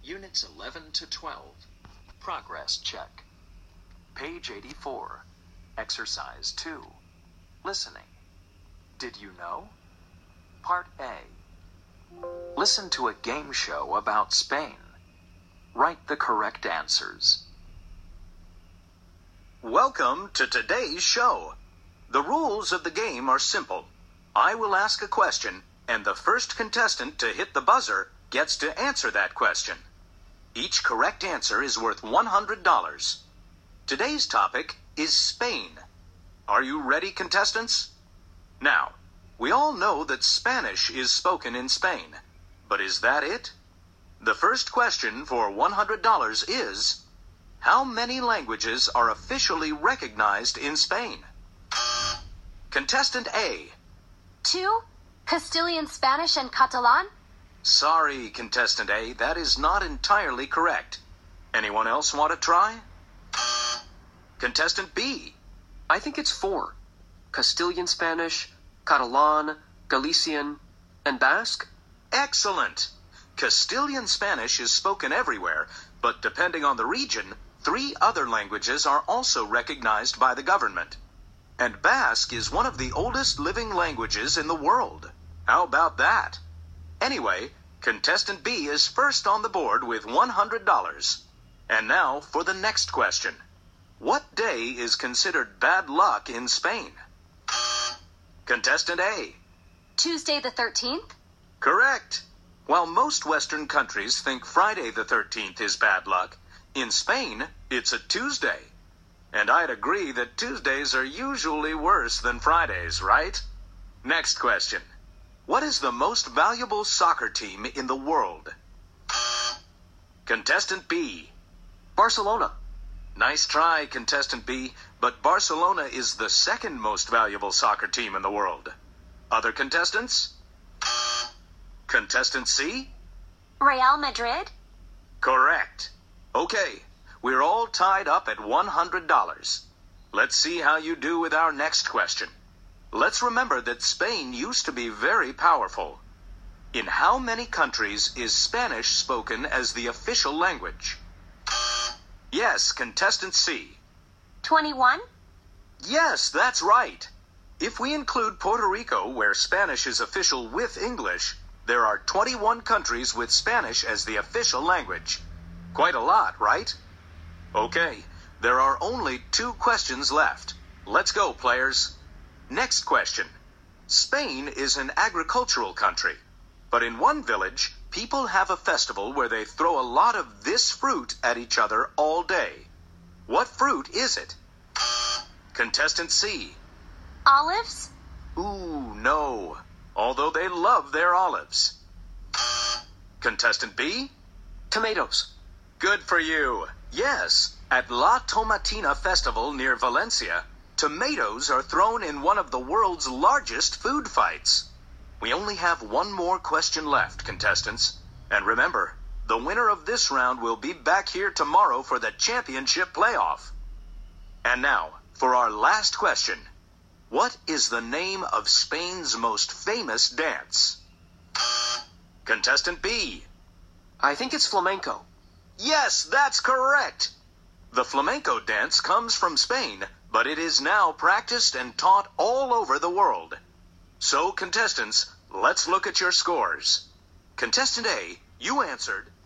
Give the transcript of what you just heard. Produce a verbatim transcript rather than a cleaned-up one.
Units eleven to twelve. Progress check. Page eighty-four. Exercise two. Listening. Did you know? Part A. Listen to a game show about Spain. Write the correct answers. Welcome to today's show. The rules of the game are simple. I will ask a question, and the first contestant to hit the buzzer gets to answer that question. Each correct answer is worth one hundred dollars. Today's topic is Spain. Are you ready, contestants? Now, we all know that Spanish is spoken in Spain. But is that it? The first question for one hundred dollars is, how many languages are officially recognized in Spain? Contestant A. Two, Castilian Spanish and Catalan. Sorry, Contestant A, that is not entirely correct. Anyone else want to try? Contestant B. I think it's four. Castilian Spanish, Catalan, Galician, and Basque. Excellent! Castilian Spanish is spoken everywhere, but depending on the region, three other languages are also recognized by the government. And Basque is one of the oldest living languages in the world. How about that? Anyway, contestant B is first on the board with one hundred dollars. And now for the next question. What day is considered bad luck in Spain? Contestant A. Tuesday the thirteenth. Correct. While most Western countries think Friday the thirteenth is bad luck, in Spain, it's a Tuesday. And I'd agree that Tuesdays are usually worse than Fridays, right? Next question. What is the most valuable soccer team in the world? Contestant B. Barcelona. Nice try, Contestant B, but Barcelona is the second most valuable soccer team in the world. Other contestants? Contestant C? Real Madrid. Correct. Okay, we're all tied up at one hundred dollars. Let's see how you do with our next question. Let's remember that Spain used to be very powerful. In how many countries is Spanish spoken as the official language? Yes, Contestant C. Twenty-one. Yes, that's right. If we include Puerto Rico, where Spanish is official with English, there are twenty-one countries with Spanish as the official language. Quite a lot, right? Okay, there are only two questions left. Let's go, players. Next question. Spain is an agricultural country, but in one village, people have a festival where they throw a lot of this fruit at each other all day. What fruit is it? Contestant C. Olives. Ooh, no. Although they love their olives. Contestant B. Tomatoes. Good for you. Yes, at La Tomatina Festival near Valencia, tomatoes are thrown in one of the world's largest food fights. We only have one more question left, contestants. And remember, the winner of this round will be back here tomorrow for the championship playoff. And now, for our last question. What is the name of Spain's most famous dance? Contestant B. I think it's flamenco. Yes, that's correct. The flamenco dance comes from Spain, but it is now practiced and taught all over the world. So, contestants, let's look at your scores. Contestant A, you answered